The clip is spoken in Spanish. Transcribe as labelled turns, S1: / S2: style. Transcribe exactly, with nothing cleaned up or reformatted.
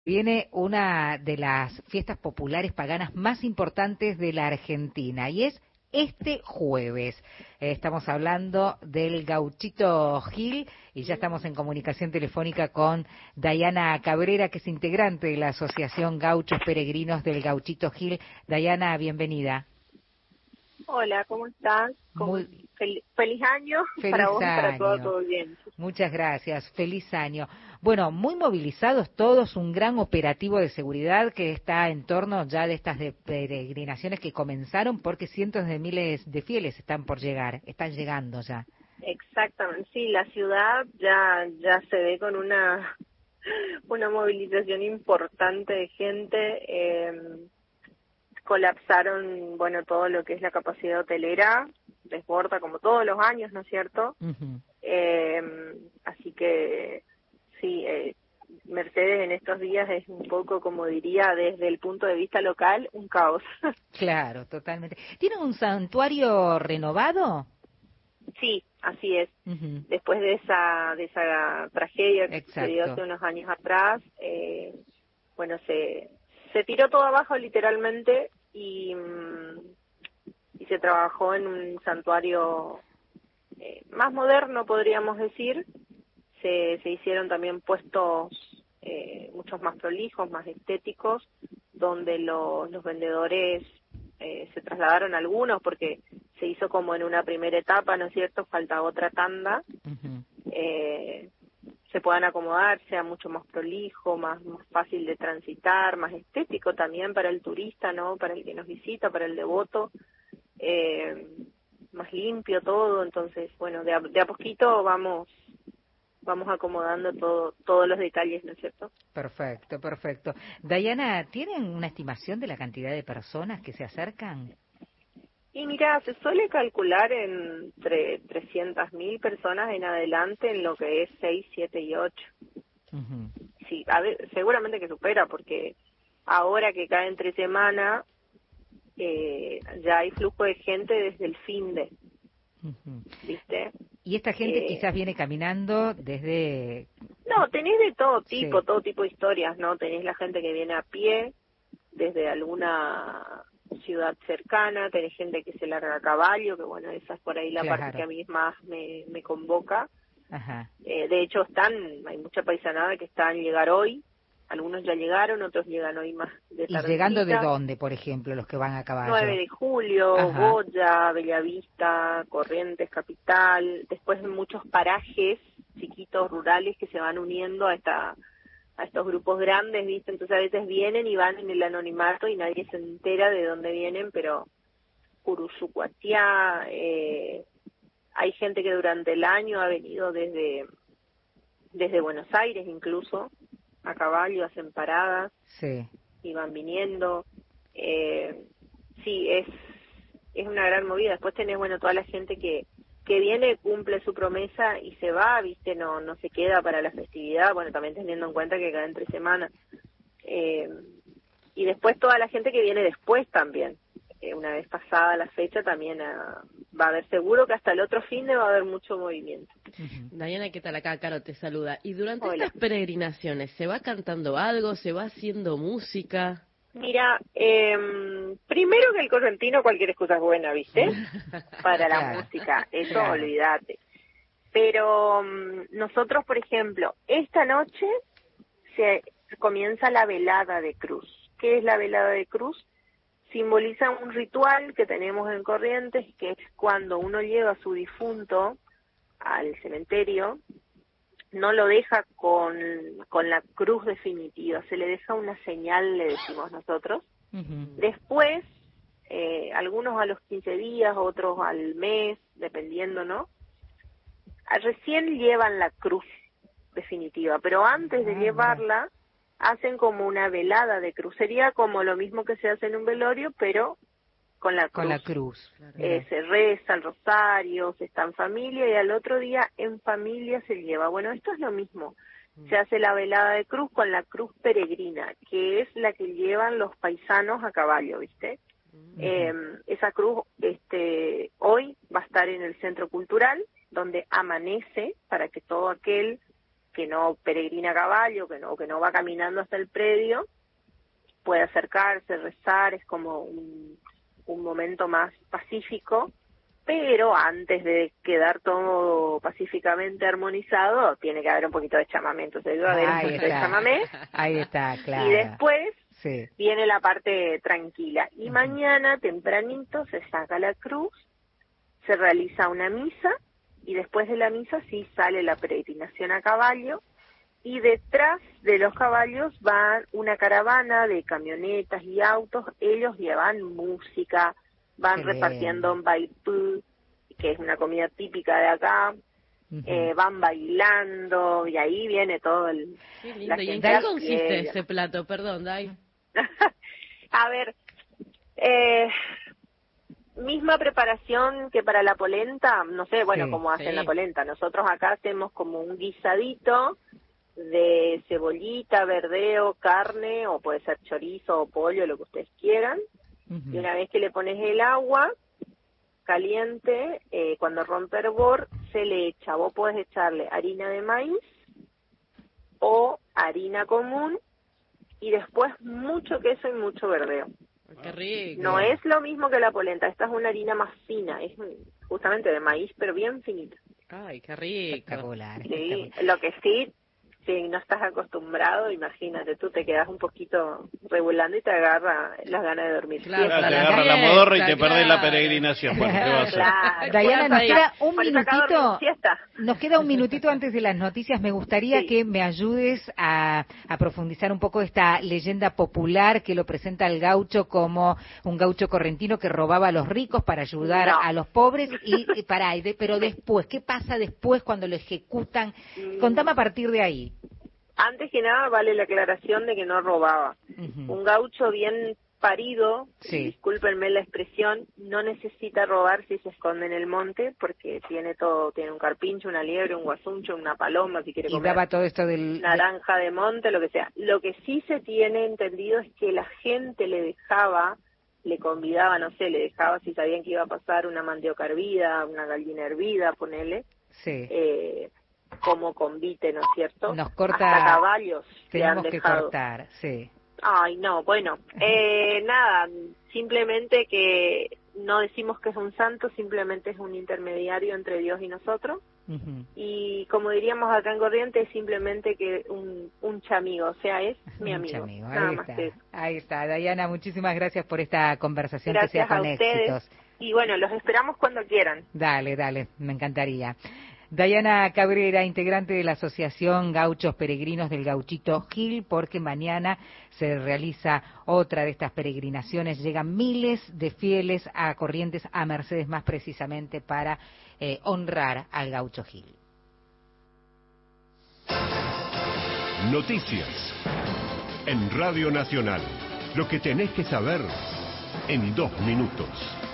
S1: Viene una de las fiestas populares paganas más importantes de la Argentina y es este jueves. Eh, estamos hablando del Gauchito Gil y ya estamos en comunicación telefónica con Dayana Cabrera, que es integrante de la Asociación Gauchos Peregrinos del Gauchito Gil. Dayana, bienvenida.
S2: Hola, ¿cómo estás? ¿Cómo...
S1: Muy...
S2: Fel... Feliz año
S1: Feliz
S2: para vos
S1: año.
S2: y para todo tu audiencia.
S1: Muchas gracias, feliz año. Bueno, muy movilizados todos, un gran operativo de seguridad que está en torno ya de estas de peregrinaciones que comenzaron, porque cientos de miles de fieles están por llegar, están llegando ya.
S2: Exactamente, sí, la ciudad ya ya se ve con una una movilización importante de gente. Eh, colapsaron, bueno, todo lo que es la capacidad hotelera, desborda como todos los años, ¿no es cierto?
S1: Uh-huh.
S2: Eh, así que sí, eh, Mercedes en estos días es un poco, como diría, desde el punto de vista local, un caos.
S1: Claro, totalmente. ¿Tienen un santuario renovado?
S2: Sí, así es.
S1: Uh-huh.
S2: Después de esa de esa tragedia que
S1: Exacto.
S2: sucedió hace unos años atrás, eh, bueno, se se tiró todo abajo literalmente y, y se trabajó en un santuario eh, más moderno, podríamos decir. Se, se hicieron también puestos eh, muchos más prolijos, más estéticos, donde los, los vendedores eh, se trasladaron algunos porque se hizo como en una primera etapa, ¿no es cierto? Falta otra tanda.
S1: Uh-huh.
S2: Eh, se puedan acomodar, sea mucho más prolijo, más, más fácil de transitar, más estético también para el turista, ¿no? Para el que nos visita, para el devoto, eh, más limpio todo. Entonces, bueno, de a, de a poquito vamos vamos acomodando todo todos los detalles, ¿no es cierto?
S1: Perfecto, perfecto. Dayana, ¿tienen una estimación de la cantidad de personas que se acercan?
S2: Y mira, se suele calcular entre trescientas mil personas en adelante en lo que es seis, siete y ocho.
S1: Uh-huh.
S2: Sí, a ver, seguramente que supera, porque ahora que cae entre semana, eh, ya hay flujo de gente desde el fin de,
S1: uh-huh.
S2: ¿viste?
S1: Y esta gente
S2: Eh,
S1: quizás viene caminando desde...
S2: No, tenés de todo tipo,
S1: Sí.
S2: todo tipo de historias, ¿no? Tenés la gente que viene a pie desde alguna ciudad cercana, tenés gente que se larga a caballo, que bueno, esa es por ahí la
S1: Claro.
S2: parte que a mí más me, me convoca.
S1: Ajá.
S2: Eh, de hecho, están, hay mucha paisanada que están llegar hoy, algunos ya llegaron, otros llegan hoy más de
S1: ¿Y llegando de
S2: tardecita.
S1: dónde, por ejemplo, los que van a caballo?
S2: nueve de julio,
S1: Ajá.
S2: Goya, Bellavista, Corrientes, Capital, después muchos parajes chiquitos, rurales, que se van uniendo a esta a estos grupos grandes, ¿viste? Entonces a veces vienen y van en el anonimato y nadie se entera de dónde vienen, pero Curuzucuatiá, eh, hay gente que durante el año ha venido desde desde Buenos Aires incluso, a caballo, hacen paradas,
S1: Sí.
S2: y van viniendo. Eh, sí, es es una gran movida. Después tenés, bueno, toda la gente que que viene, cumple su promesa y se va, ¿viste? No no se queda para la festividad, bueno, también teniendo en cuenta que cada entre semana. Eh, y después toda la gente que viene después también. Eh, una vez pasada la fecha también uh, va a haber, seguro que hasta el otro fin de va a haber mucho movimiento.
S3: Uh-huh. Dayana, ¿qué tal? Acá Caro te saluda. Y durante
S2: Hola.
S3: estas peregrinaciones, ¿se va cantando algo? ¿Se va haciendo música?
S2: Mira, eh, primero que el correntino cualquier excusa es buena, ¿viste? Para la
S1: Claro.
S2: música, eso
S1: Claro.
S2: olvídate. Pero um, nosotros, por ejemplo, esta noche se comienza la velada de cruz. ¿Qué es la velada de cruz? Simboliza un ritual que tenemos en Corrientes, que es cuando uno lleva a su difunto al cementerio, no lo deja con, con la cruz definitiva, se le deja una señal, le decimos nosotros.
S1: Uh-huh.
S2: Después, eh, algunos a los quince días, otros al mes, dependiendo, ¿no? Recién llevan la cruz definitiva, pero antes de
S1: Ah,
S2: llevarla, hacen como una velada de cruz. Sería como lo mismo que se hace en un velorio, pero con la cruz.
S1: Con la cruz.
S2: Eh, se reza el rosario, se está en familia y al otro día en familia se lleva. Bueno, esto es lo mismo. Se hace la velada de cruz con la cruz peregrina, que es la que llevan los paisanos a caballo, ¿viste? Uh-huh. Eh, esa cruz este, hoy va a estar en el Centro Cultural, donde amanece para que todo aquel que no peregrina a caballo, que no, que no va caminando hasta el predio, puede acercarse, rezar, es como un, un momento más pacífico, pero antes de quedar todo pacíficamente armonizado, tiene que haber un poquito de chamamé, entonces debe haber un
S1: Ahí
S2: poquito de
S1: está.
S2: chamamé,
S1: Ahí está, claro.
S2: y después
S1: Sí.
S2: viene la parte tranquila, y
S1: Ujú.
S2: mañana tempranito se saca la cruz, se realiza una misa, y después de la misa sí sale la peregrinación a caballo, y detrás de los caballos va una caravana de camionetas y autos, ellos llevan música, van
S1: Qué
S2: repartiendo
S1: lindo.
S2: baipú, que es una comida típica de acá,
S1: Ujú.
S2: eh, van bailando, y ahí viene todo el...
S3: Qué
S2: la
S3: lindo. ¿Y en
S2: gente
S3: qué
S2: a
S3: consiste
S2: pie.
S3: ese plato? Perdón, Dai.
S2: A ver, eh, misma preparación que para la polenta, no sé, bueno,
S1: Sí,
S2: como hacen
S3: sí.
S2: la polenta. Nosotros acá hacemos como un guisadito de cebollita, verdeo, carne, o puede ser chorizo o pollo, lo que ustedes quieran.
S1: Ujú.
S2: Y una vez que le pones el agua caliente, eh, cuando rompe hervor, se le echa, vos podés echarle harina de maíz o harina común, y después mucho queso y mucho verdeo.
S3: Ay, qué rico.
S2: No es lo mismo que la polenta, esta es una harina más fina, es justamente de maíz, pero bien finita.
S3: Ay, qué rico.
S1: Espectacular,
S2: Sí,
S1: espectacular.
S2: lo que sí, si no estás acostumbrado, imagínate, tú te quedas un poquito regulando y te agarra las ganas de dormir.
S3: Claro,
S2: Siempre.
S4: Claro, te
S3: la
S4: agarra la
S3: fiesta,
S4: modorra y te perdés la
S3: claro.
S4: peregrinación. Bueno, ¿qué va a hacer?
S2: Claro.
S1: Dayana, nos
S3: ahí.
S1: queda un
S2: Por eso acá dormimos
S1: minutito.
S2: siesta.
S1: Nos queda un minutito antes de las noticias. Me gustaría
S2: Sí.
S1: que me ayudes a, a profundizar un poco esta leyenda popular que lo presenta el gaucho como un gaucho correntino que robaba a los ricos para ayudar
S2: No.
S1: a los pobres. Y, y para, y de- pero después, ¿qué pasa después cuando lo ejecutan?
S2: Mm.
S1: Contame a partir de ahí.
S2: Antes que nada vale la aclaración de que no robaba.
S1: Ujú.
S2: Un gaucho bien parido,
S1: Sí.
S2: y discúlpenme la expresión, no necesita robar si se esconde en el monte, porque tiene todo, tiene un carpincho, una liebre, un guasuncho, una paloma, si quiere
S1: Y
S2: comer
S1: daba todo esto del... de-
S2: naranja de monte, lo que sea. Lo que sí se tiene entendido es que la gente le dejaba, le convidaba, no sé, le dejaba si sabían que iba a pasar una mandioca hervida, una gallina hervida, ponele,
S1: Sí.
S2: eh, como convite, ¿no es cierto?
S1: Nos corta-
S2: Hasta caballos le han
S1: Tenemos que
S2: dejado.
S1: cortar, sí.
S2: Ay, no, bueno, eh, nada, simplemente que no decimos que es un santo, simplemente es un intermediario entre Dios y nosotros.
S1: Ujú.
S2: Y como diríamos acá en Corrientes, simplemente que un, un chamigo, o sea, es mi
S1: Un
S2: amigo,
S1: chamigo,
S2: nada
S1: ahí
S2: más
S1: está,
S2: que eso.
S1: ahí está. Dayana, muchísimas gracias por esta conversación, que
S2: Gracias
S1: sea
S2: a
S1: con
S2: ustedes.
S1: éxitos.
S2: Y bueno, los esperamos cuando quieran.
S1: Dale, dale, me encantaría. Dayana Cabrera, integrante de la Asociación Gauchos Peregrinos del Gauchito Gil, porque mañana se realiza otra de estas peregrinaciones. Llegan miles de fieles a Corrientes, a Mercedes más precisamente, para eh, honrar al Gaucho Gil.
S5: Noticias en Radio Nacional. Lo que tenés que saber en dos minutos.